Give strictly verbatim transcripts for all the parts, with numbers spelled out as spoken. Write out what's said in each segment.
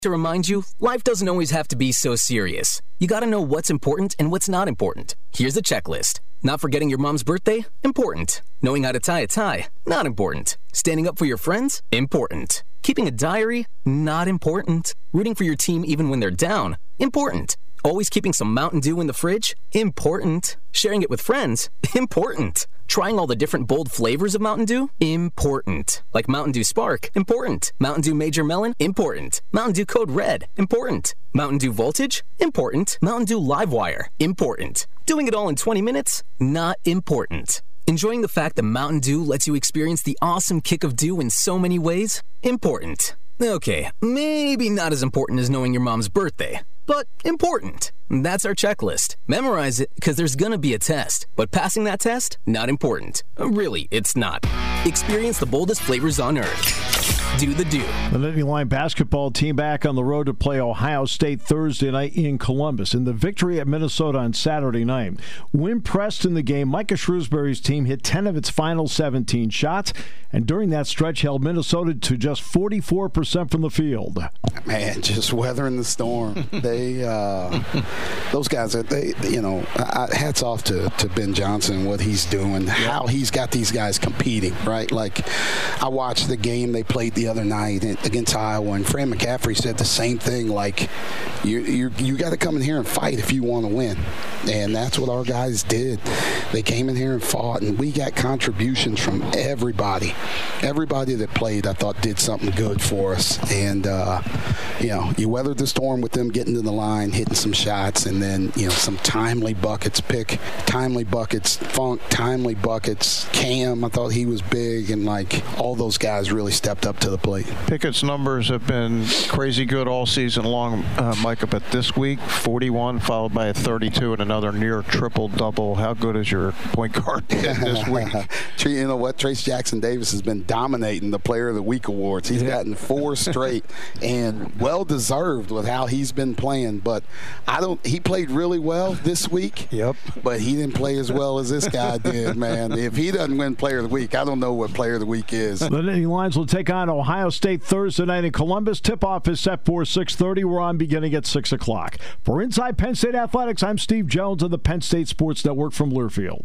To remind you, life doesn't always have to be so serious. You gotta know what's important and what's not important. Here's a checklist. Not forgetting your mom's birthday? Important. Knowing how to tie a tie? Not important. Standing up for your friends? Important. Keeping a diary? Not important. Rooting for your team even when they're down? Important. Always keeping some Mountain Dew in the fridge? Important. Sharing it with friends? Important. Trying all the different bold flavors of Mountain Dew? Important. Like Mountain Dew Spark? Important. Mountain Dew Major Melon? Important. Mountain Dew Code Red? Important. Mountain Dew Voltage? Important. Mountain Dew Livewire? Important. Doing it all in twenty minutes? Not important. Enjoying the fact that Mountain Dew lets you experience the awesome kick of dew in so many ways? Important. Okay, maybe not as important as knowing your mom's birthday, but important. That's our checklist. Memorize it because there's gonna be a test, but passing that test, not important. Really, it's not. Experience the boldest flavors on earth. Do the do. The Nittany Lion basketball team back on the road to play Ohio State Thursday night in Columbus. In the victory at Minnesota on Saturday night, when pressed in the game, Micah Shrewsbury's team hit ten of its final seventeen shots, and during that stretch held Minnesota to just forty-four percent from the field. Man, just weathering the storm. they, uh, those guys, they, you know, hats off to, to Ben Johnson, what he's doing, how he's got these guys competing, right? Like, I watched the game they played the other night against Iowa, and Fran McCaffrey said the same thing, like, you you you got to come in here and fight if you want to win. And that's what our guys did. They came in here and fought, and we got contributions from everybody. Everybody that played, I thought, did something good for us. And, uh, you know, you weathered the storm with them getting to the line, hitting some shots, and then, you know, some timely buckets. Pick timely buckets, Funk, timely buckets. Cam, I thought he was big, and, like, all those guys really stepped up to the plate. Pickett's numbers have been crazy good all season long, uh, Micah, but this week, forty-one, followed by a thirty-two and another near triple-double. How good is your point guard this week? You know what? Trace Jackson Davis has been dominating the Player of the Week awards. He's yeah. gotten four straight, and well-deserved with how he's been playing. But I don't. He played really well this week. Yep. But he didn't play as well as this guy did, man. If he doesn't win Player of the Week, I don't know what Player of the Week is. The Nittany Lions will take on Ohio State Thursday night in Columbus. Tip-off is set for six thirty. We're on beginning at six o'clock. For Inside Penn State Athletics, I'm Steve Jones of the Penn State Sports Network from Learfield.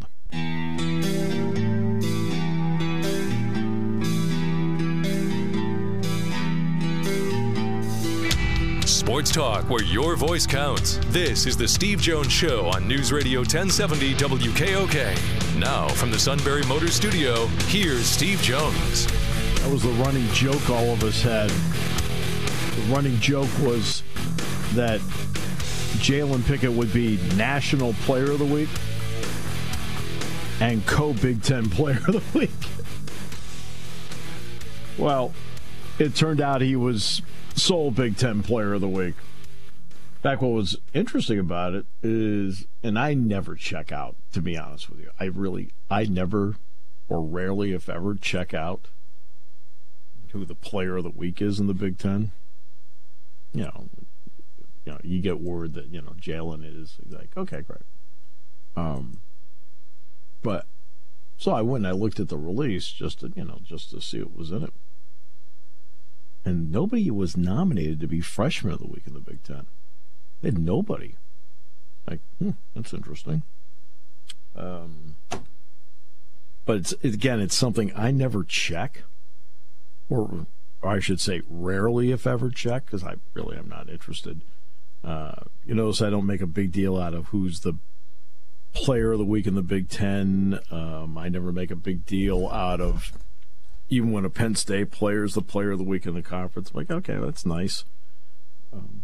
Sports talk where your voice counts. This is the Steve Jones Show on News Radio ten seventy W K O K. Now, from the Sunbury Motors Studio, here's Steve Jones. That was the running joke all of us had. The running joke was that Jalen Pickett would be National Player of the Week and co-Big Ten Player of the Week. Well, it turned out he was sole Big Ten Player of the Week. In fact, what was interesting about it is, and I never check out, to be honest with you. I really, I never or rarely, if ever, check out who the Player of the Week is in the Big Ten. You know, you know, you get word that, you know, Jalen is like, okay, great. Um, but so I went and I looked at the release just to, you know, just to see what was in it. And nobody was nominated to be Freshman of the Week in the Big Ten. They had nobody. Like, hmm, that's interesting. Um, but it's again, it's something I never check, or, or I should say, rarely, if ever, check, because I really am not interested. Uh, you notice I don't make a big deal out of who's the Player of the Week in the Big Ten. Um, I never make a big deal out of, even when a Penn State player is the Player of the Week in the conference. I'm like, okay, that's nice. Um,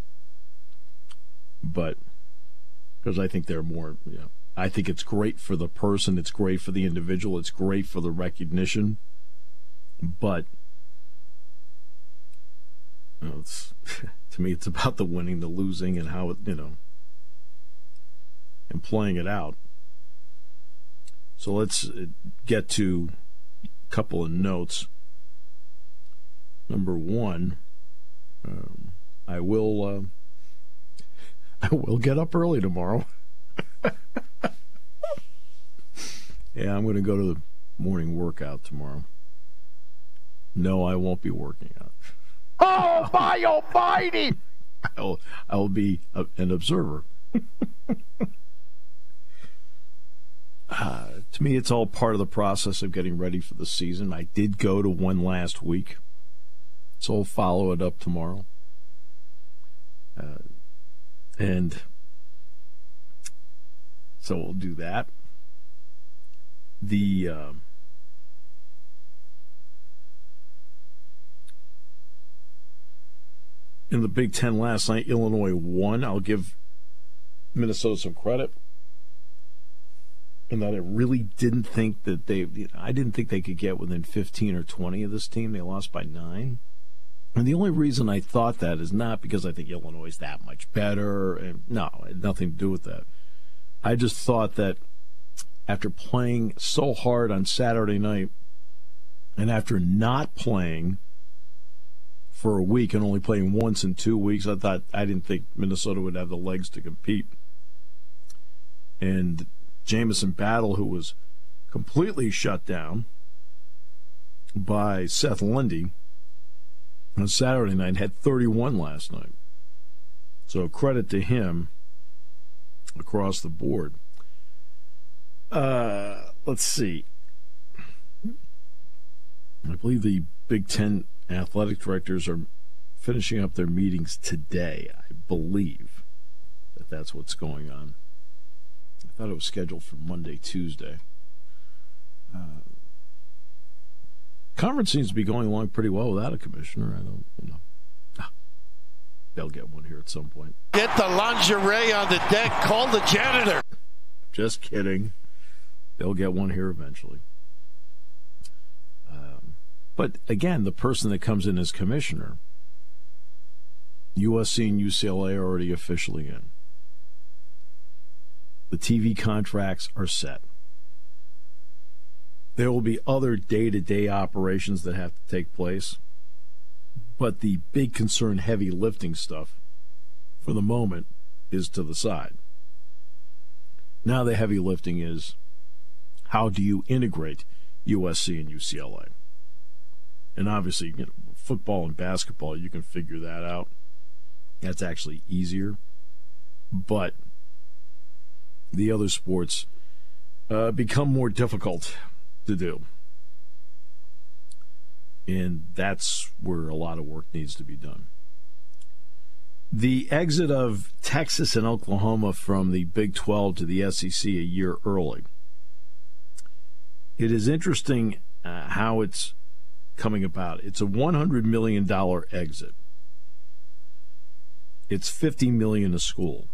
but because I think they're more, you know, I think it's great for the person, it's great for the individual, it's great for the recognition. But you know, it's, to me, it's about the winning, the losing, and how it, you know, and playing it out. So let's get to couple of notes. Number one, um, I will uh, I will get up early tomorrow. Yeah, I'm going to go to the morning workout tomorrow. No, I won't be working out. Oh, my almighty! I'll, I'll be a, an observer. uh, to me, it's all part of the process of getting ready for the season. I did go to one last week, so I'll follow it up tomorrow. Uh, and so we'll do that. The... Uh, In the Big Ten last night, Illinois won. I'll give Minnesota some credit in that I really didn't think that they, I didn't think they could get within fifteen or twenty of this team. They lost by nine. And the only reason I thought that is not because I think Illinois is that much better. And no, it had nothing to do with that. I just thought that after playing so hard on Saturday night and after not playing for a week and only playing once in two weeks, I thought I didn't think Minnesota would have the legs to compete. And Jamison Battle, who was completely shut down by Seth Lundy on Saturday night, had thirty-one last night. So credit to him across the board. Uh, let's see. I believe the Big Ten athletic directors are finishing up their meetings today. I believe that that's what's going on. I thought it was scheduled for Monday, Tuesday. Uh, conference seems to be going along pretty well without a commissioner. I don't, you know. Ah, they'll get one here at some point. Get the lingerie on the deck. Call the janitor. Just kidding. They'll get one here eventually. But again, the person that comes in as commissioner, U S C and U C L A are already officially in. The T V contracts are set. There will be other day-to-day operations that have to take place, but the big concern, heavy lifting stuff, for the moment, is to the side. Now the heavy lifting is, how do you integrate U S C and U C L A? And obviously, you know, football and basketball, you can figure that out. That's actually easier. But the other sports uh, become more difficult to do. And that's where a lot of work needs to be done. The exit of Texas and Oklahoma from the Big twelve to the S E C a year early. It is interesting uh, how it's coming about. It's a one hundred million dollars exit. It's fifty million dollars a school.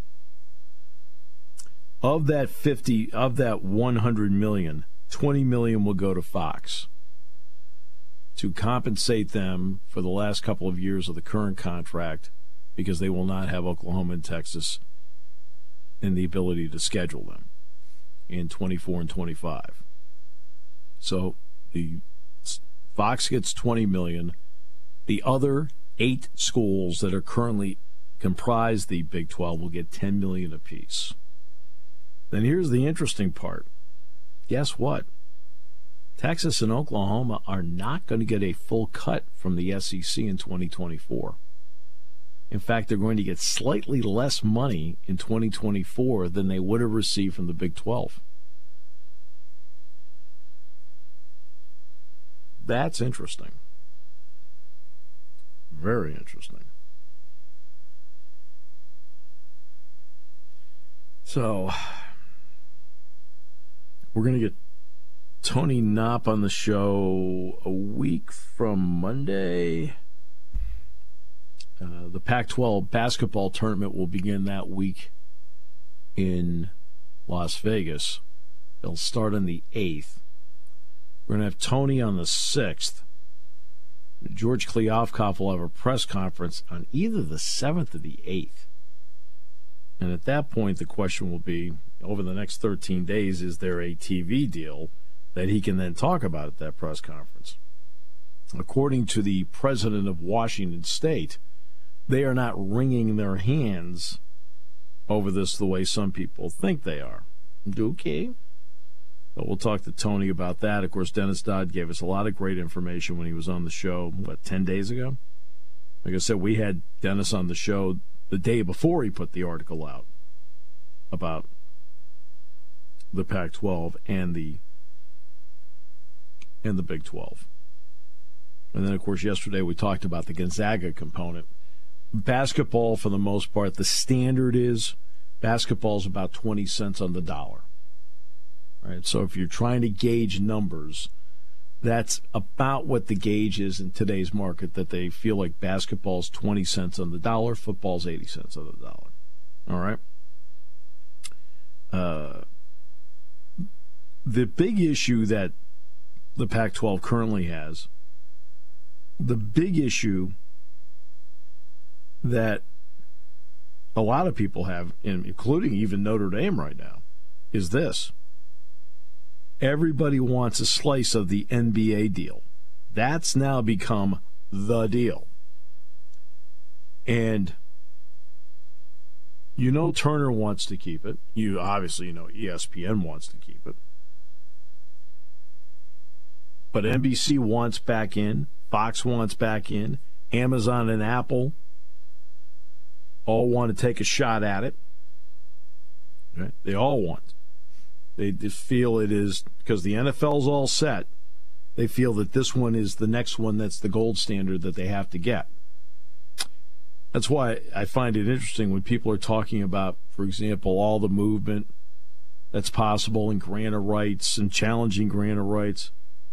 Of that fifty, of that one hundred million dollars, twenty million dollars will go to Fox to compensate them for the last couple of years of the current contract, because they will not have Oklahoma and Texas in the ability to schedule them in twenty-four and twenty-five. So the Fox gets twenty million dollars. The other eight schools that are currently comprise the Big twelve will get ten million dollars apiece. Then here's the interesting part. Guess what? Texas and Oklahoma are not going to get a full cut from the S E C in twenty twenty-four. In fact, they're going to get slightly less money in twenty twenty-four than they would have received from the Big twelve. That's interesting. Very interesting. So, we're going to get Tony Knopp on the show a week from Monday. Uh, the Pac twelve basketball tournament will begin that week in Las Vegas. They'll start on the eighth. We're going to have Tony on the sixth. George Kliavkoff will have a press conference on either the seventh or the eighth. And at that point, the question will be, over the next thirteen days, is there a T V deal that he can then talk about at that press conference? According to the president of Washington State, they are not wringing their hands over this the way some people think they are. Okay. But we'll talk to Tony about that. Of course, Dennis Dodd gave us a lot of great information when he was on the show, what, ten days ago? Like I said, we had Dennis on the show the day before he put the article out about the Pac twelve and the and the Big twelve. And then, of course, yesterday we talked about the Gonzaga component. Basketball, for the most part, the standard is basketball is about twenty cents on the dollar. Right? So if you're trying to gauge numbers, that's about what the gauge is in today's market, that they feel like basketball's twenty cents on the dollar, football's eighty cents on the dollar. All right? Uh, the big issue that the Pac twelve currently has, the big issue that a lot of people have, including even Notre Dame right now, is this. Everybody wants a slice of the N B A deal. That's now become the deal. And you know Turner wants to keep it. You obviously know E S P N wants to keep it. But N B C wants back in. Fox wants back in. Amazon and Apple all want to take a shot at it. Right? They all want. They just feel it is, because the N F L's all set, they feel that this one is the next one that's the gold standard that they have to get. That's why I find it interesting when people are talking about, for example, all the movement that's possible in grant of rights and challenging grant of rights.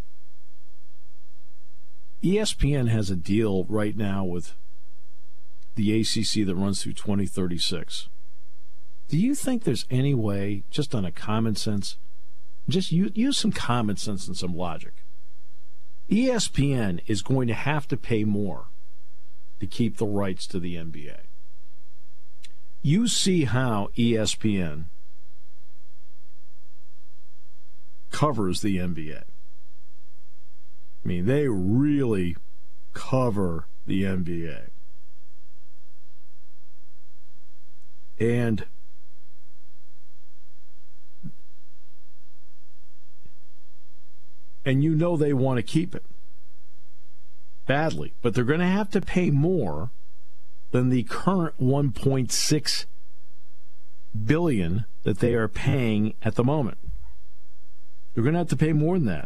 E S P N has a deal right now with the A C C that runs through twenty thirty-six. Do you think there's any way, just on a common sense, just use, use some common sense and some logic? E S P N is going to have to pay more to keep the rights to the N B A. You see how E S P N covers the N B A. I mean, they really cover the N B A. And and you know they want to keep it badly, but they're going to have to pay more than the current one point six billion dollars that they are paying at the moment. They're going to have to pay more than that.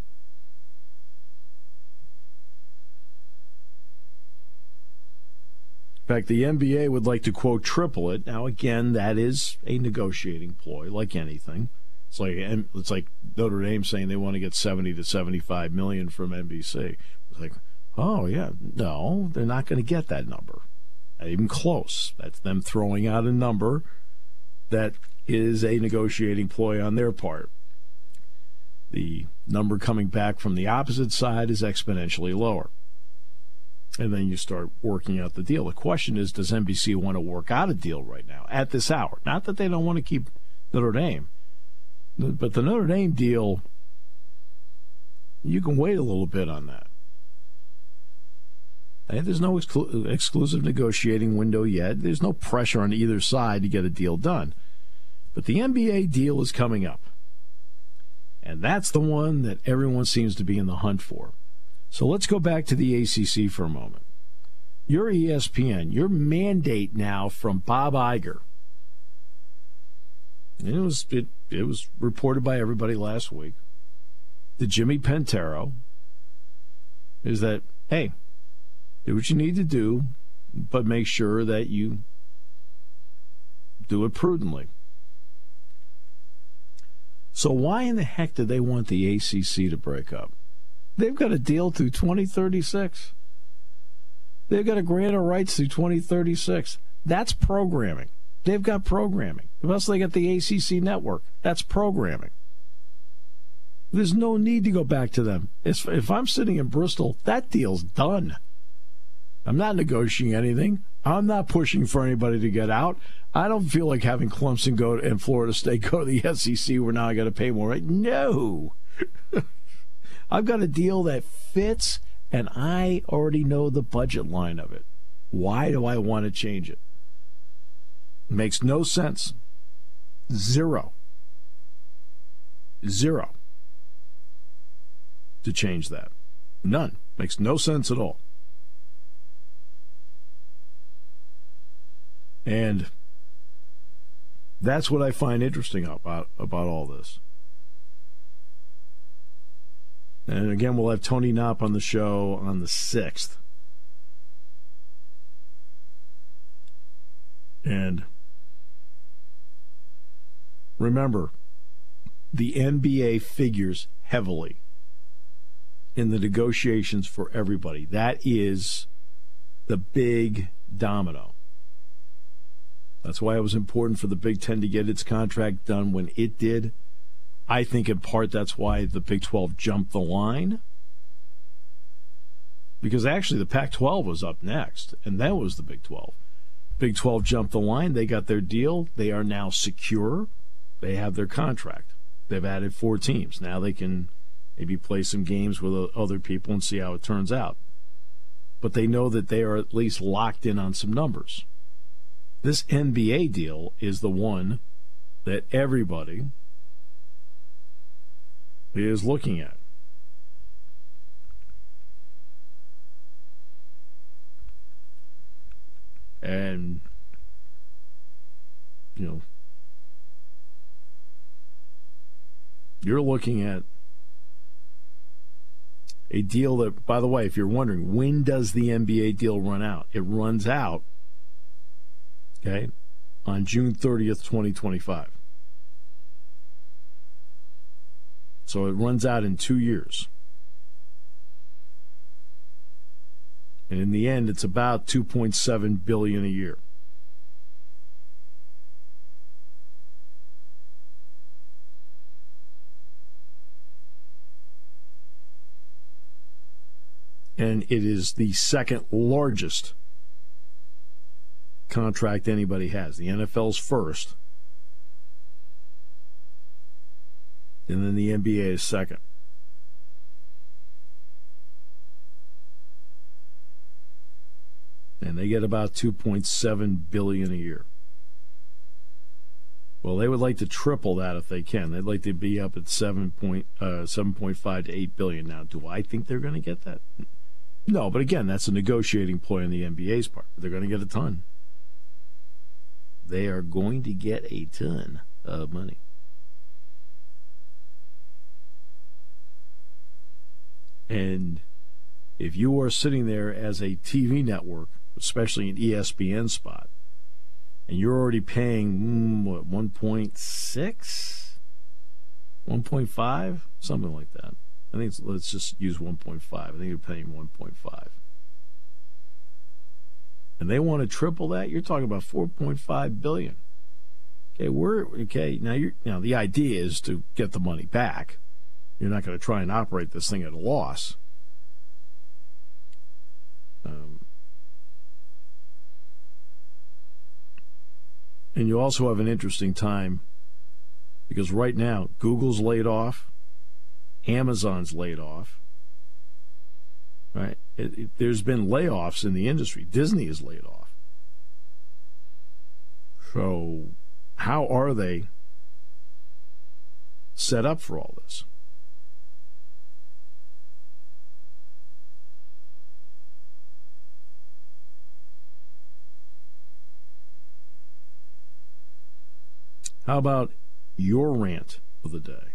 In fact, the N B A would like to, quote, triple it. Now, again, that is a negotiating ploy, like anything. It's like it's like Notre Dame saying they want to get seventy to seventy-five million from N B C. It's like, oh, yeah, no, they're not going to get that number. Not even close. That's them throwing out a number that is a negotiating ploy on their part. The number coming back from the opposite side is exponentially lower. And then you start working out the deal. The question is, does N B C want to work out a deal right now at this hour? Not that they don't want to keep Notre Dame, but the Notre Dame deal, you can wait a little bit on that. And there's no exclu- exclusive negotiating window yet. There's no pressure on either side to get a deal done. But the N B A deal is coming up. And that's the one that everyone seems to be in the hunt for. So let's go back to the A C C for a moment. Your E S P N, your mandate now from Bob Iger, and it was it, it was reported by everybody last week, to Jimmy Pentero, is that, hey, do what you need to do, but make sure that you do it prudently. So why in the heck do they want the A C C to break up? They've got a deal through twenty thirty-six. They've got a grant of rights through twenty thirty-six. That's programming. They've got programming. Plus, they got the A C C network. That's programming. There's no need to go back to them. If, if I'm sitting in Bristol, that deal's done. I'm not negotiating anything. I'm not pushing for anybody to get out. I don't feel like having Clemson go to, and Florida State go to the S E C where now I got to pay more. Right? No. I've got a deal that fits, and I already know the budget line of it. Why do I want to change it? It makes no sense. Zero. Zero. To change that. None. Makes no sense at all. And that's what I find interesting about, about all this. And again, we'll have Tony Knopp on the show on the sixth. And remember, the N B A figures heavily in the negotiations for everybody. That is the big domino. That's why it was important for the Big Ten to get its contract done when it did. I think in part that's why the Big twelve jumped the line. Because actually the Pac twelve was up next, and that was the Big twelve. Big twelve jumped the line. They got their deal. They are now secure. They have their contract. They've added four teams. Now they can maybe play some games with other people and see how it turns out. But they know that they are at least locked in on some numbers. This N B A deal is the one that everybody is looking at. And, you know, you're looking at a deal that, by the way, if you're wondering, when does the N B A deal run out? It runs out, okay, on June thirtieth, twenty twenty-five. So it runs out in two years. And in the end, it's about two point seven billion dollars a year. And it is the second largest contract anybody has. The N F L's first. And then the N B A is second. And they get about two point seven billion dollars a year. Well, they would like to triple that if they can. They'd like to be up at seven point five to eight billion dollars now. Do I think they're going to get that? No, but again, that's a negotiating ploy on the N B A's part. They're going to get a ton. They are going to get a ton of money. And if you are sitting there as a T V network, especially an E S P N spot, and you're already paying, mm, what, one point six? one point five? Something like that. I think it's, let's just use one point five. I think you're paying one point five. And they want to triple that? You're talking about four point five billion dollars. Okay, we're okay. Now you're now the idea is to get the money back. You're not going to try and operate this thing at a loss. Um, and you also have an interesting time because right now Google's laid off, Amazon's laid off. Right? It, it, there's been layoffs in the industry. Disney is laid off. So how are they set up for all this? How about your rant of the day?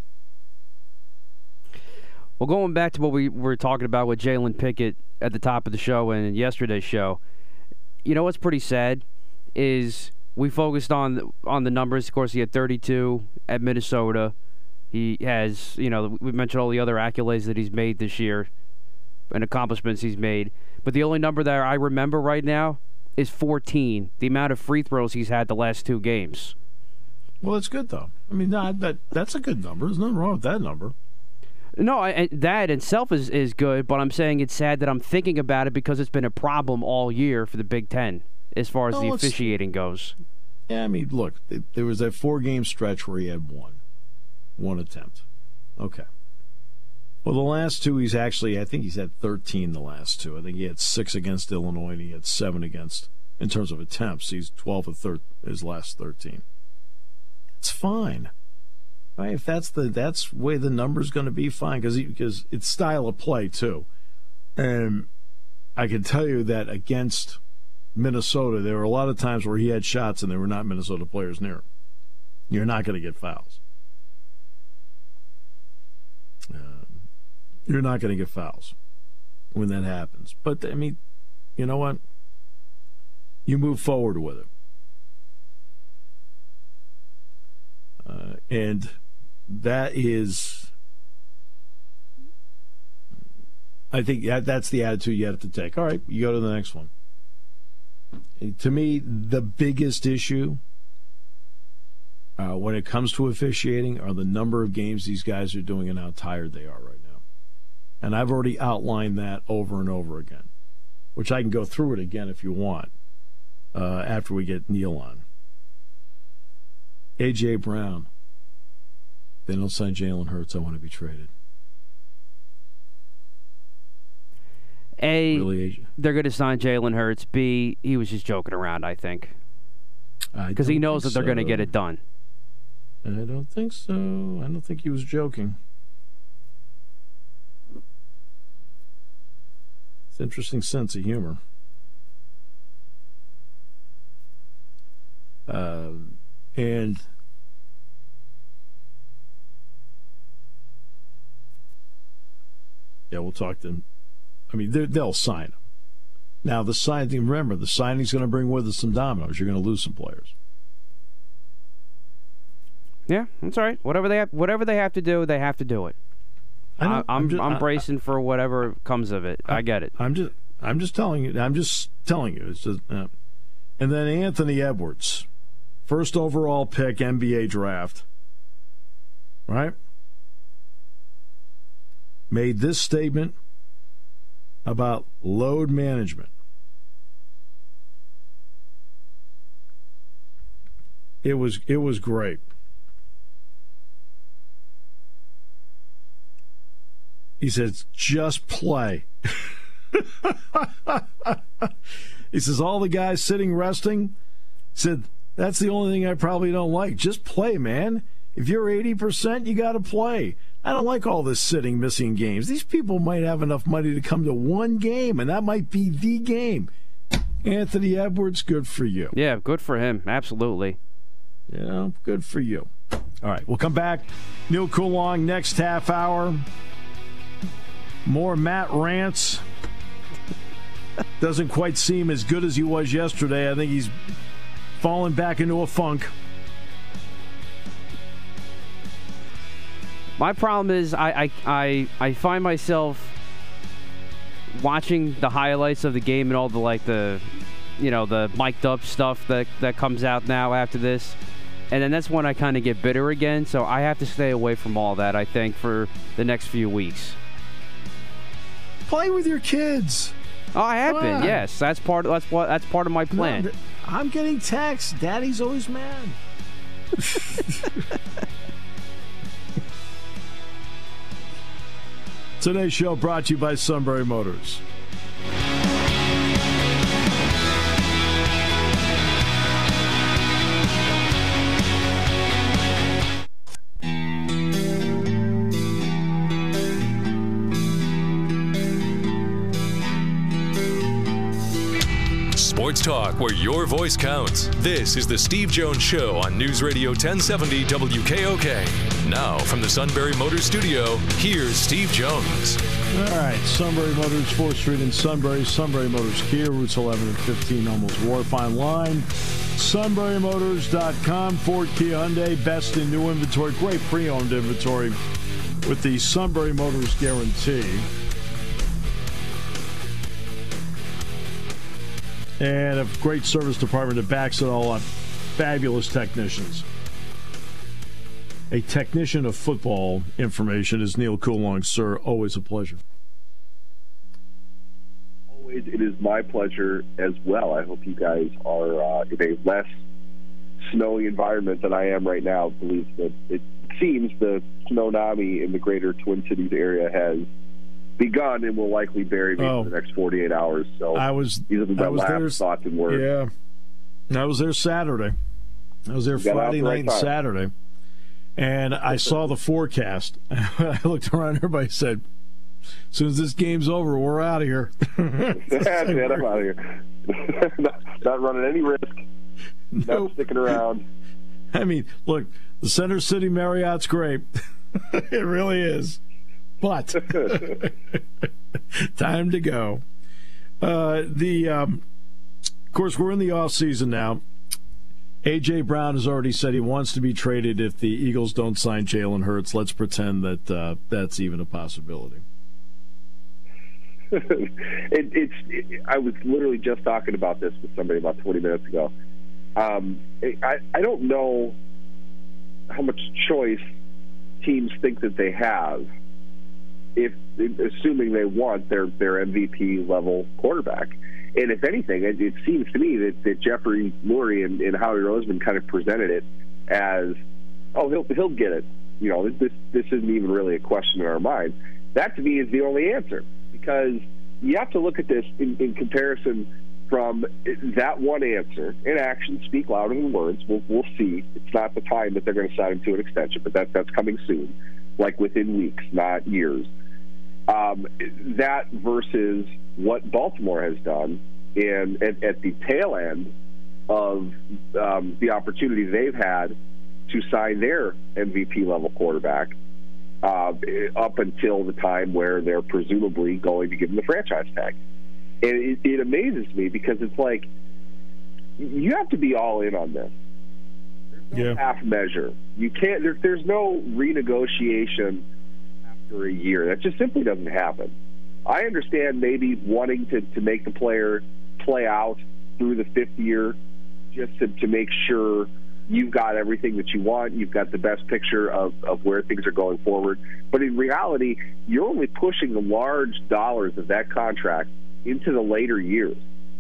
Well, going back to what we were talking about with Jalen Pickett at the top of the show and yesterday's show, you know what's pretty sad is we focused on on the numbers. Of course, he had thirty-two at Minnesota. He has, you know, we mentioned all the other accolades that he's made this year and accomplishments he's made. But the only number that I remember right now is fourteen, the amount of free throws he's had the last two games. Well, it's good, though. I mean, that, that that's a good number. There's nothing wrong with that number. No, I, that itself is, is good, but I'm saying it's sad that I'm thinking about it because it's been a problem all year for the Big Ten as far as no, the officiating goes. Yeah, I mean, look, there was that four-game stretch where he had one, one attempt. Okay. Well, the last two, he's actually, I think he's had thirteen the last two. I think he had six against Illinois, and he had seven against, in terms of attempts, he's twelve of thir- his last thirteen. It's fine, right? If that's the that's the way the number's going to be, fine, because because it's style of play too. And I can tell you that against Minnesota, there were a lot of times where he had shots and there were not Minnesota players near him. You're not going to get fouls. Uh, you're not going to get fouls when that happens. But, I mean, you know what? You move forward with it. Uh, and that is, I think that's the attitude you have to take. All right, you go to the next one. And to me, the biggest issue uh, when it comes to officiating are the number of games these guys are doing and how tired they are right now. And I've already outlined that over and over again, which I can go through it again if you want uh, after we get Neil on. A J. Brown. They don't sign Jalen Hurts. I want to be traded. A, really, they're going to sign Jalen Hurts. B, he was just joking around, I think. Because he knows that they're so. going to get it done. I don't think so. I don't think he was joking. It's an interesting sense of humor. Uh, and yeah, we'll talk to them. I mean, they'll sign him. Now, the signing, remember, the signing's going to bring with it some dominoes. You're going to lose some players. Yeah, that's all right. Whatever they have, whatever they have to do, they have to do it. I know, I'm I'm, just, I'm bracing I, for whatever comes of it. I, I get it. I'm just I'm just telling you. I'm just telling you. It's just, uh, and then Anthony Edwards, first overall pick, N B A draft. Right? Made this statement about load management. It was it was great. He says, just play. He says, all the guys sitting resting, he said, that's the only thing I probably don't like. Just play, man. If you're eighty percent, you got to play. I don't like all this sitting, missing games. These people might have enough money to come to one game, and that might be the game. Anthony Edwards, good for you. Yeah, good for him. Absolutely. Yeah, good for you. All right, we'll come back. Neil Coulong, next half hour. More Matt rants. Doesn't quite seem as good as he was yesterday. I think he's fallen back into a funk. My problem is I, I, I, I find myself watching the highlights of the game and all the like the you know the mic'd up stuff that, that comes out now after this. And then that's when I kind of get bitter again. So I have to stay away from all that, I think, for the next few weeks. Play with your kids. Oh, I have been. Yes, that's part. Of, that's what. That's part of my plan. No, I'm getting texts. Daddy's always mad. Today's show brought to you by Sunbury Motors. Sports talk where your voice counts. This is the Steve Jones Show on News Radio ten seventy W K O K. Now from the Sunbury Motors studio, here's Steve Jones. All right, Sunbury Motors, fourth Street in Sunbury. Sunbury Motors Kia, routes eleven and fifteen, almost Wharf online. Sunbury Motors dot com, Ford, Kia, Hyundai, best in new inventory, great pre-owned inventory with the Sunbury Motors guarantee. And a great service department that backs it all up. Fabulous technicians. A technician of football information is Neil Coulong, sir. Always a pleasure. Always, it is my pleasure as well. I hope you guys are uh, in a less snowy environment than I am right now. I believe that it seems the tsunami in the greater Twin Cities area has begun and will likely bury me oh. for the next forty-eight hours. So I was, these are my I was last there, thoughts and words. Yeah, I was there Saturday. I was there Friday night and Saturday, and I saw the forecast. I looked around, everybody said, as soon as this game's over, we're out of here. That's it, I'm out of here. not, not running any risk. Nope. Not sticking around. I mean, look, the Center City Marriott's great. It really is. But time to go. Uh, the um, of course, we're in the off season now. A J. Brown has already said he wants to be traded if the Eagles don't sign Jalen Hurts. Let's pretend that uh, that's even a possibility. it, it's. It, I was literally just talking about this with somebody about twenty minutes ago. Um, I, I don't know how much choice teams think that they have if, assuming they want their, their M V P level quarterback. And if anything, it, it seems to me that, that Jeffrey Lurie and, and Howie Roseman kind of presented it as, oh, he'll he'll get it. You know, this this isn't even really a question in our mind. That to me is the only answer, because you have to look at this in, in comparison from that one answer. And actions speak louder than words. We'll, we'll see. It's not the time that they're going to sign him to an extension, but that, that's coming soon, like within weeks, not years. Um, that versus what Baltimore has done, and at, at the tail end of um, the opportunity they've had to sign their M V P level quarterback uh, up until the time where they're presumably going to give him the franchise tag. And it, it amazes me, because it's like, you have to be all in on this. There's no yeah. half measure. You can't. There, there's no renegotiation after a year. That just simply doesn't happen. I understand maybe wanting to, to make the player play out through the fifth year, just to, to make sure you've got everything that you want. You've got the best picture of, of where things are going forward. But in reality, you're only pushing the large dollars of that contract into the later years.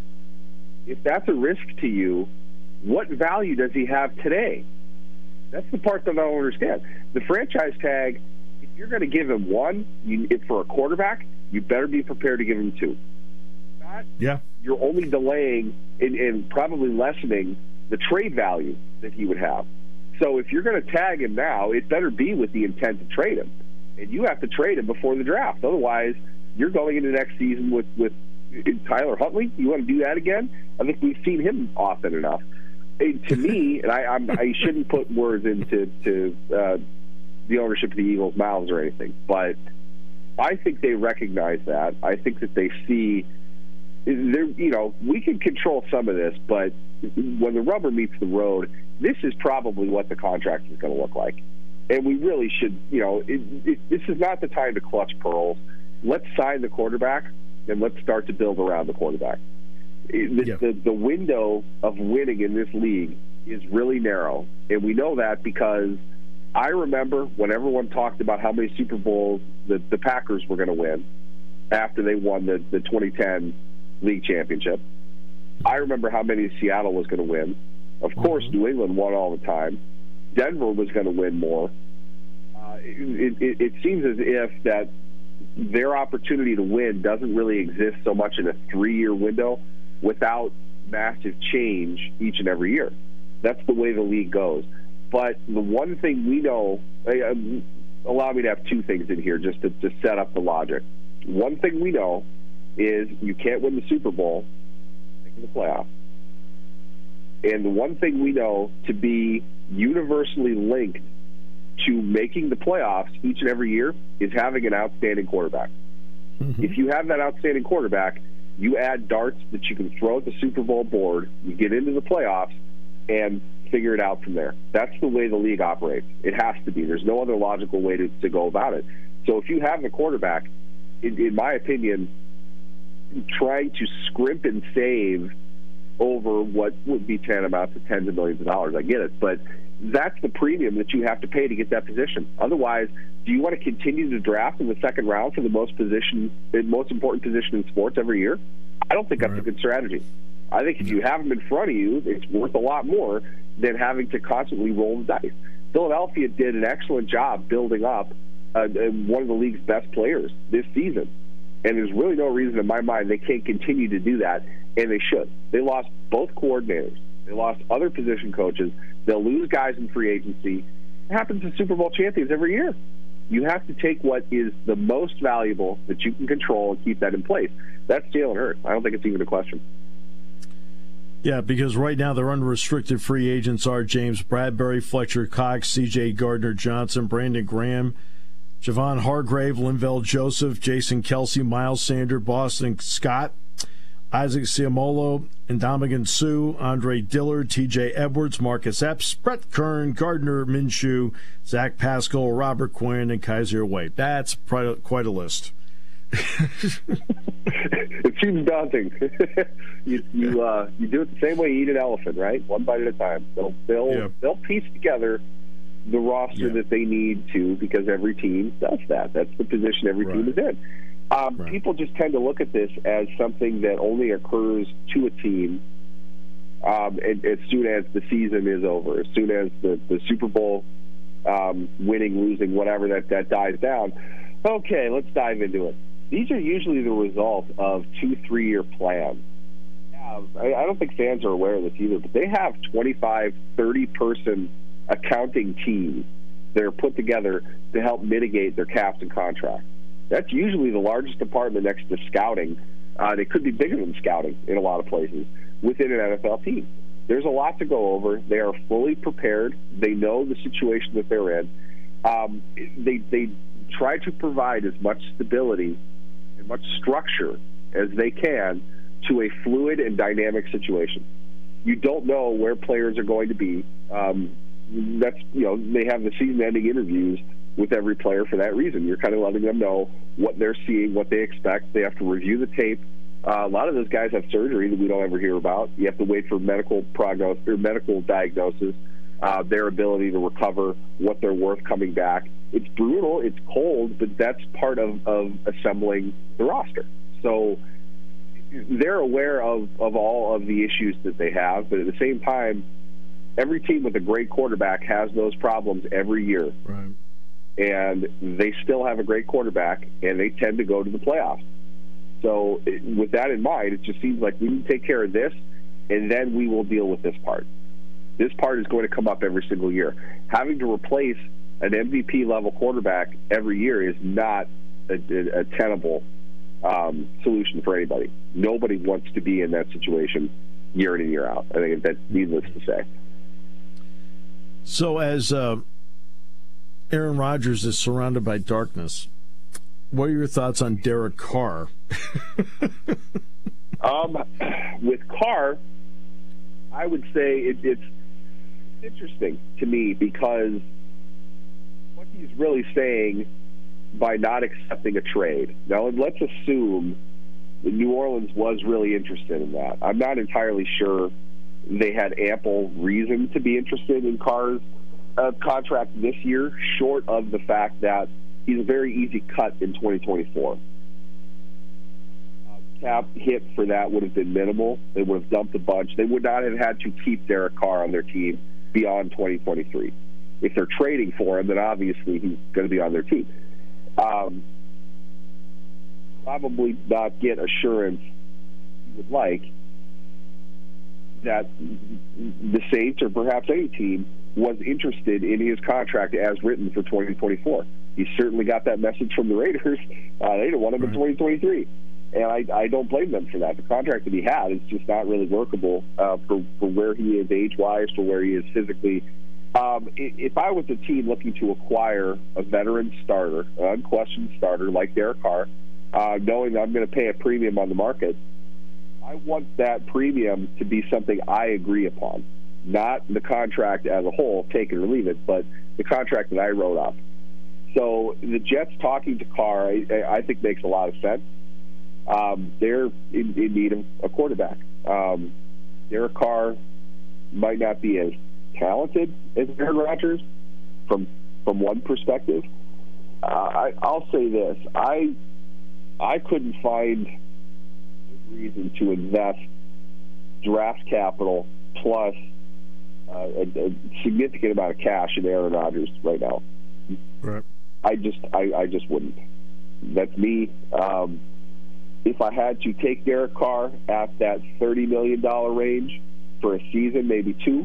If that's a risk to you, what value does he have today? That's the part that I don't understand. The franchise tag, if you're going to give him one, you, if for a quarterback, you better be prepared to give him two. If not, yeah. you're only delaying and, and probably lessening the trade value that he would have. So if you're going to tag him now, it better be with the intent to trade him. And you have to trade him before the draft. Otherwise, you're going into next season with, with Tyler Huntley. You want to do that again? I think we've seen him often enough. And to me, and I, I'm, I shouldn't put words into to, uh, the ownership of the Eagles' mouths or anything, but I think they recognize that. I think that they see, you know, we can control some of this, but when the rubber meets the road, this is probably what the contract is going to look like. And we really should, you know, it, it, this is not the time to clutch pearls. Let's sign the quarterback, and let's start to build around the quarterback. The, yeah. the, the window of winning in this league is really narrow, and we know that because I remember when everyone talked about how many Super Bowls the, the Packers were going to win after they won the, the twenty ten league championship. I remember how many Seattle was going to win. Of course, mm-hmm. New England won all the time. Denver was going to win more. Uh, it, it, it seems as if that their opportunity to win doesn't really exist so much in a three-year window without massive change each and every year. That's the way the league goes. But the one thing we know, uh, allow me to have two things in here just to, to set up the logic. One thing we know is you can't win the Super Bowl making the playoffs. And the one thing we know to be universally linked to making the playoffs each and every year is having an outstanding quarterback. Mm-hmm. If you have that outstanding quarterback, you add darts that you can throw at the Super Bowl board, you get into the playoffs, and figure it out from there. That's the way the league operates. It has to be. There's no other logical way to, to go about it. So if you have the quarterback, in, in my opinion, trying to scrimp and save over what would be tantamount to tens of millions of dollars, I get it, but that's the premium that you have to pay to get that position. Otherwise, do you want to continue to draft in the second round for the most position, the most important position in sports every year? I don't think that's right. a good strategy. I think if you have them in front of you, it's worth a lot more than having to constantly roll the dice. Philadelphia did an excellent job building up uh, one of the league's best players this season. And there's really no reason in my mind they can't continue to do that, and they should. They lost both coordinators. They lost other position coaches. They'll lose guys in free agency. It happens to Super Bowl champions every year. You have to take what is the most valuable that you can control and keep that in place. That's Jalen Hurts. I don't think it's even a question. Yeah, because right now their unrestricted free agents are James Bradbury, Fletcher Cox, C J Gardner-Johnson, Brandon Graham, Javon Hargrave, Linval Joseph, Jason Kelsey, Miles Sander, Boston Scott, Isaac Ciamolo, Ndamukong Suh, Andre Dillard, T J Edwards, Marcus Epps, Brett Kern, Gardner Minshew, Zach Pascal, Robert Quinn, and Kaiser Wade. That's quite a list. It seems daunting. you you, uh, you do it the same way you eat an elephant, right? One bite at a time. They'll they'll yeah. they'll piece together the roster yeah. that they need to, because every team does that. That's the position every right. team is in. Um, right. People just tend to look at this as something that only occurs to a team um, and, as soon as the season is over, as soon as the, the Super Bowl um, winning, losing, whatever, that, that dies down. Okay, let's dive into it. These are usually the result of two, three-year plans. Yeah, I, I don't think fans are aware of this either, but they have twenty-five, thirty-person accounting teams that are put together to help mitigate their caps and contracts. That's usually the largest department next to scouting. Uh, they could be bigger than scouting in a lot of places within an N F L team. There's a lot to go over. They are fully prepared. They know the situation that they're in. Um, they they try to provide as much stability and much structure as they can to a fluid and dynamic situation. You don't know where players are going to be. Um, that's you know they have the season-ending interviews with every player for that reason. You're kind of letting them know what they're seeing, what they expect. They have to review the tape. Uh, a lot of those guys have surgery that we don't ever hear about. You have to wait for medical prognosis or medical diagnosis, uh, their ability to recover, what they're worth coming back. It's brutal, it's cold, but that's part of, of assembling the roster. So they're aware of, of all of the issues that they have, but at the same time, every team with a great quarterback has those problems every year. Right. And they still have a great quarterback, and they tend to go to the playoffs. So with that in mind, it just seems like we need to take care of this, and then we will deal with this part. This part is going to come up every single year. Having to replace an M V P-level quarterback every year is not a, a, a tenable um, solution for anybody. Nobody wants to be in that situation year in and year out. I think that's needless to say. So as uh, Aaron Rodgers is surrounded by darkness, what are your thoughts on Derek Carr? um, with Carr, I would say it, it's interesting to me because what he's really saying by not accepting a trade. Now, let's assume that New Orleans was really interested in that. I'm not entirely sure they had ample reason to be interested in Carr's uh, contract this year, short of the fact that he's a very easy cut in twenty twenty-four. Uh, cap hit for that would have been minimal. They would have dumped a bunch. They would not have had to keep Derek Carr on their team beyond twenty twenty-three. If they're trading for him, then obviously he's going to be on their team. Um, probably not get assurance you would like that the Saints or perhaps any team was interested in his contract as written for twenty twenty-four. He certainly got that message from the Raiders. Uh, they didn't want him in twenty twenty-three. And I, I don't blame them for that. The contract that he had is just not really workable uh, for, for where he is age-wise, for where he is physically. Um, if I was a team looking to acquire a veteran starter, an unquestioned starter like Derek Carr, uh, knowing that I'm going to pay a premium on the market, I want that premium to be something I agree upon, not the contract as a whole, take it or leave it, but the contract that I wrote up. So the Jets talking to Carr, I, I think makes a lot of sense. Um, they're in, in need of a quarterback. Um, Derek Carr might not be as talented as Aaron Rodgers from from one perspective. Uh, I, I'll say this: I I couldn't find a reason to invest draft capital plus uh, a, a significant amount of cash in Aaron Rodgers right now. Right. I just I, I just wouldn't. That's me. Um, if I had to take Derek Carr at that thirty million dollars range for a season, maybe two,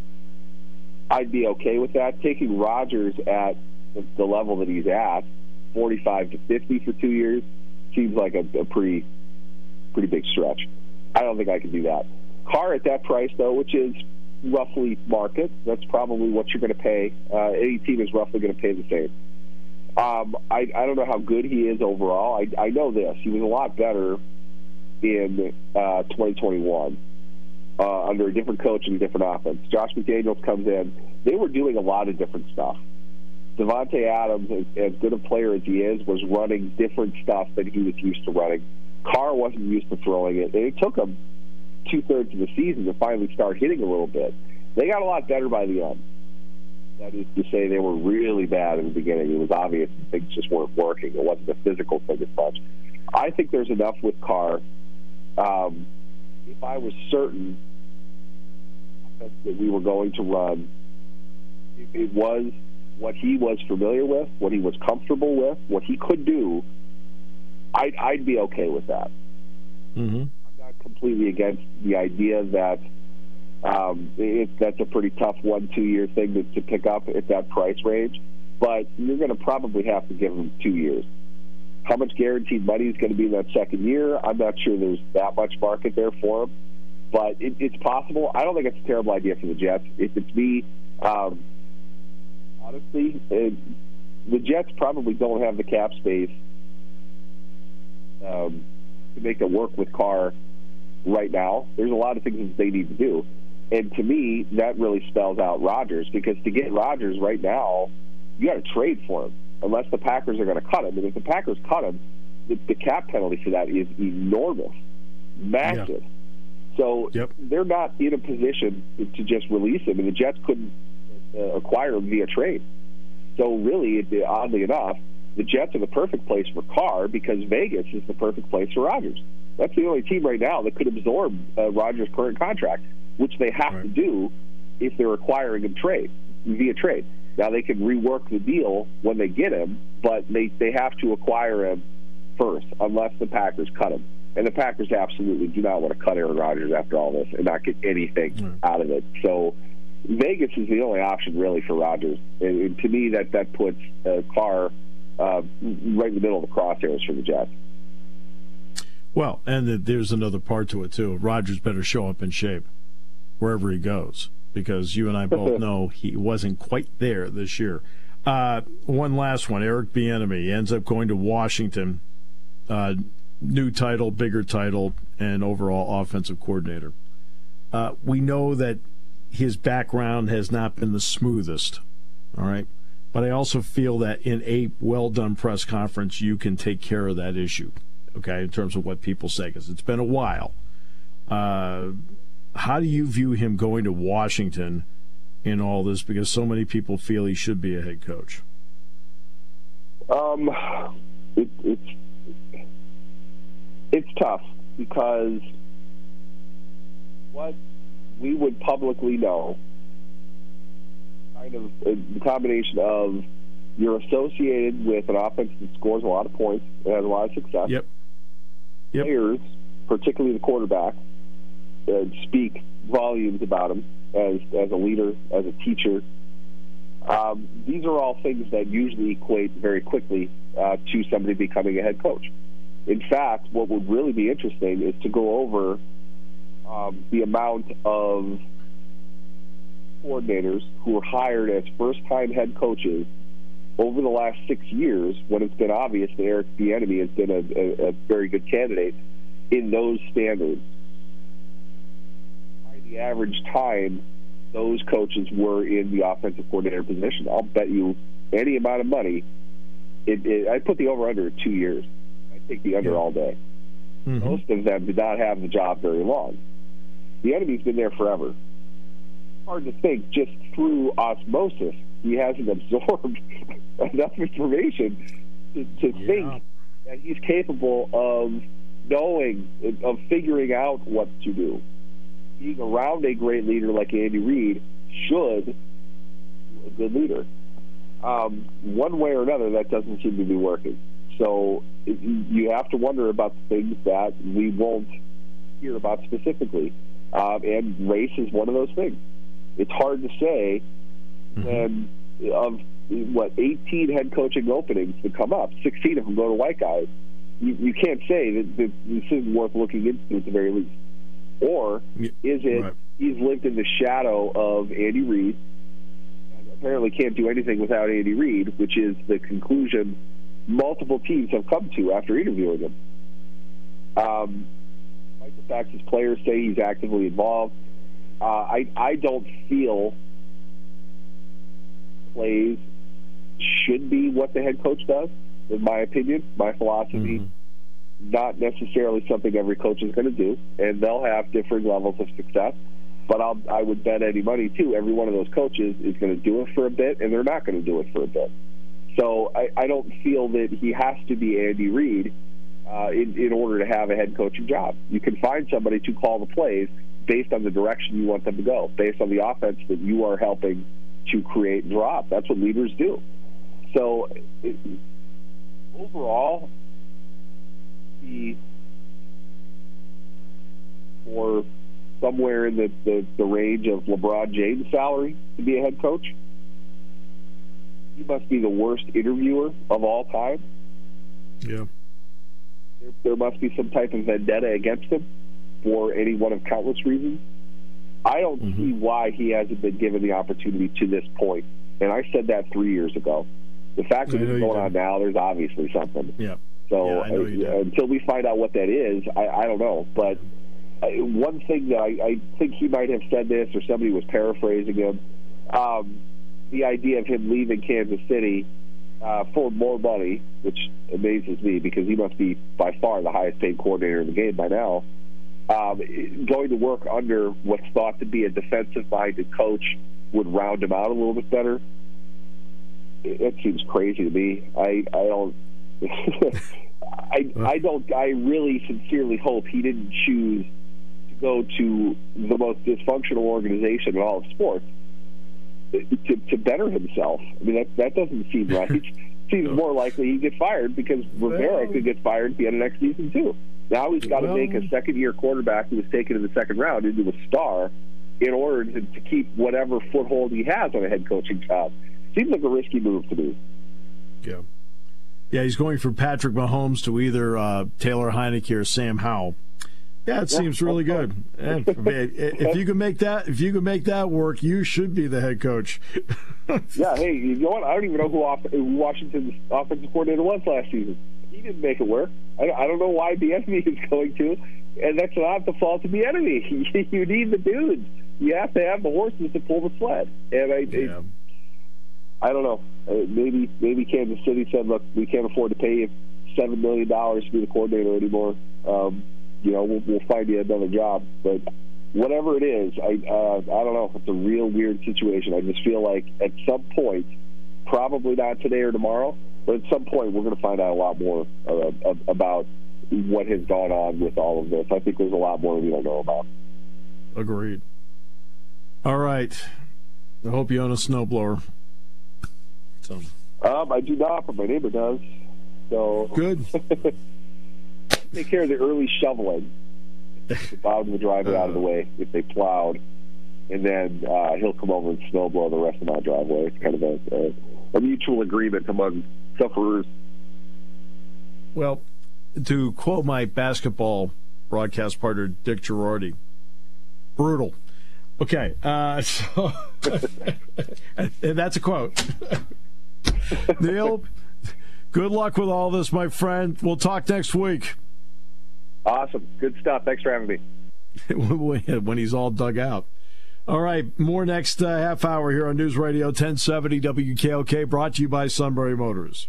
I'd be okay with that. Taking Rodgers at the level that he's at, forty-five to fifty for two years, seems like a, a pretty pretty big stretch. I don't think I can do that. Carr at that price, though, which is roughly market, that's probably what you're going to pay. Uh, any team is roughly going to pay the same. Um, I, I don't know how good he is overall. I, I know this. He was a lot better in uh, twenty twenty-one uh, under a different coach and a different offense. Josh McDaniels comes in. They were doing a lot of different stuff. Devontae Adams, as, as good a player as he is, was running different stuff than he was used to running. Carr wasn't used to throwing it. And it took him two-thirds of the season to finally start hitting a little bit. They got a lot better by the end. That is to say, they were really bad in the beginning. It was obvious that things just weren't working. It wasn't a physical thing as much. I think there's enough with Carr. Um, if I was certain that we were going to run, if it was what he was familiar with, what he was comfortable with, what he could do, I'd, I'd be okay with that. Mm-hmm. I'm not completely against the idea that um, it, that's a pretty tough one, two-year thing to, to pick up at that price range, but you're going to probably have to give him two years. How much guaranteed money is going to be in that second year? I'm not sure there's that much market there for him, but it, it's possible. I don't think it's a terrible idea for the Jets. If it's me, um, honestly, it, the Jets probably don't have the cap space um, to make it work with Carr right now. There's a lot of things that they need to do. And to me, that really spells out Rodgers, because to get Rodgers right now, you got to trade for him, unless the Packers are going to cut him. And if the Packers cut him, the, the cap penalty for that is enormous, massive. Yeah. So yep. they're not in a position to, to just release him, and the Jets couldn't uh, acquire him via trade. So really, it, oddly enough, the Jets are the perfect place for Carr, because Vegas is the perfect place for Rodgers. That's the only team right now that could absorb uh, Rodgers' current contract, which they have right. to do if they're acquiring him trade via trade. Now, they can rework the deal when they get him, but they, they have to acquire him first, unless the Packers cut him. And the Packers absolutely do not want to cut Aaron Rodgers after all this and not get anything mm. out of it. So Vegas is the only option, really, for Rodgers. And, and to me, that, that puts uh, Carr uh, right in the middle of the crosshairs for the Jets. Well, and the, there's another part to it, too. Rodgers better show up in shape wherever he goes, because you and I both know he wasn't quite there this year. Uh, one last one. Eric Bieniemy ends up going to Washington. Uh, new title, bigger title, and overall offensive coordinator. Uh, we know that his background has not been the smoothest, all right? But I also feel that in a well-done press conference, you can take care of that issue, okay, in terms of what people say, because it's been a while. Uh, how do you view him going to Washington in all this, because so many people feel he should be a head coach? Um, it, it's it's tough, because what we would publicly know, kind of the combination of you're associated with an offense that scores a lot of points and has a lot of success. Yep. Yep. Players, particularly the quarterback, uh, speak volumes about him as as a leader, as a teacher. Um, these are all things that usually equate very quickly uh, to somebody becoming a head coach. In fact, what would really be interesting is to go over um, the amount of coordinators who were hired as first-time head coaches over the last six years, when it's been obvious that Eric Bieniemy has been a, a, a very good candidate in those standards. By the average time those coaches were in the offensive coordinator position, I'll bet you any amount of money. It, it, I put the over-under at two years. I take the under all day. Mm-hmm. Most of them did not have the job very long. Bieniemy's been there forever. Hard to think, just through osmosis, he hasn't absorbed enough information to, to yeah. think that he's capable of knowing, of figuring out what to do. Being around a great leader like Andy Reid should be a good leader. Um, one way or another, that doesn't seem to be working. So it, you have to wonder about the things that we won't hear about specifically. Um, and race is one of those things. It's hard to say mm-hmm. when of what eighteen head coaching openings that come up, sixteen of them go to white guys. You, you can't say that, that this isn't worth looking into at the very least. Or is it right. he's lived in the shadow of Andy Reid and apparently can't do anything without Andy Reid, which is the conclusion multiple teams have come to after interviewing him. Um, like the fact his players say he's actively involved. Uh, I, I don't feel plays should be what the head coach does, in my opinion, my philosophy. Mm-hmm. Not necessarily something every coach is going to do, and they'll have different levels of success. But I'll, I would bet any money, too, every one of those coaches is going to do it for a bit, and they're not going to do it for a bit. So I, I don't feel that he has to be Andy Reid uh, in, in order to have a head coaching job. You can find somebody to call the plays based on the direction you want them to go, based on the offense that you are helping to create and drop. That's what leaders do. So it, overall, the for somewhere in the, the, the range of LeBron James' salary to be a head coach, he must be the worst interviewer of all time. Yeah. There, there must be some type of vendetta against him for any one of countless reasons. I don't mm-hmm. see why he hasn't been given the opportunity to this point. And I said that three years ago. The fact that it's going on now, there's obviously something. Yeah. So yeah, uh, until we find out what that is, I, I don't know. But uh, one thing that I, I think he might have said this, or somebody was paraphrasing him, um, the idea of him leaving Kansas City uh, for more money, which amazes me because he must be by far the highest paid coordinator in the game by now, um, going to work under what's thought to be a defensive-minded coach would round him out a little bit better. It, it seems crazy to me. I, I don't... I, I don't. I really sincerely hope he didn't choose to go to the most dysfunctional organization in all of sports to, to better himself. I mean, that that doesn't seem right. It seems more likely he'd get fired because Rivera well, could get fired at the end of next season too. Now he's got to well, make a second-year quarterback who was taken in the second round into a star in order to, to keep whatever foothold he has on a head coaching job. Seems like a risky move to me. Yeah. Yeah, he's going from Patrick Mahomes to either uh, Taylor Heineke or Sam Howell. Yeah, it yeah, seems really good. And if you can make that, if you can make that work, you should be the head coach. Yeah, hey, you know what? I don't even know who, off, who Washington's offensive coordinator was last season. He didn't make it work. I, I don't know why Bieniemy is going to, and that's not the fault of Bieniemy. You need the dudes. You have to have the horses to pull the sled. And I. Yeah. I I don't know. Uh, maybe maybe Kansas City said, "Look, we can't afford to pay you seven million dollars to be the coordinator anymore. Um, you know, we'll, we'll find you another job." But whatever it is, I uh, I don't know. It's a real weird situation. I just feel like at some point, probably not today or tomorrow, but at some point we're going to find out a lot more uh, about what has gone on with all of this. I think there's a lot more we don't know about. Agreed. All right. I hope you own a snowblower. So. Um, I do not, but my neighbor does. So good. Take care of the early shoveling. The bottom of the driveway uh, out of the way if they plowed, and then uh, he'll come over and snowblow the rest of my driveway. It's kind of a, a, a mutual agreement among sufferers. Well, to quote my basketball broadcast partner Dick Girardi, brutal. Okay, uh, so and that's a quote. Neil, good luck with all this, my friend. We'll talk next week. Awesome. Good stuff. Thanks for having me. When he's all dug out. All right, more next uh, half hour here on News Radio ten seventy W K O K, brought to you by Sunbury Motors.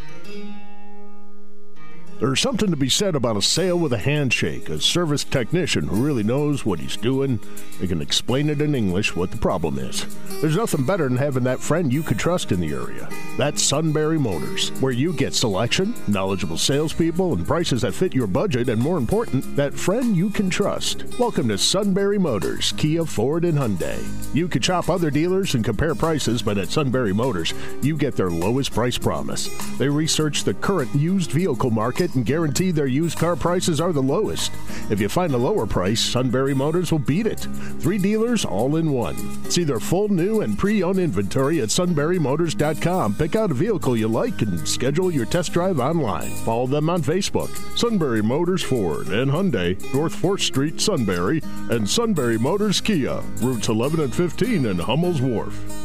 There's something to be said about a sale with a handshake, a service technician who really knows what he's doing. They can explain it in English what the problem is. There's nothing better than having that friend you could trust in the area. That's Sunbury Motors, where you get selection, knowledgeable salespeople, and prices that fit your budget, and more important, that friend you can trust. Welcome to Sunbury Motors, Kia, Ford, and Hyundai. You could shop other dealers and compare prices, but at Sunbury Motors, you get their lowest price promise. They research the current used vehicle market it and guarantee their used car prices are the lowest. If you find a lower price, Sunbury Motors will beat it. Three dealers all in one. See their full new and pre-owned inventory at sunbury motors dot com. Pick out a vehicle you like and schedule your test drive online. Follow them on Facebook. Sunbury Motors Ford and Hyundai, North fourth Street, Sunbury, and Sunbury Motors Kia, routes eleven and fifteen in Hummel's Wharf.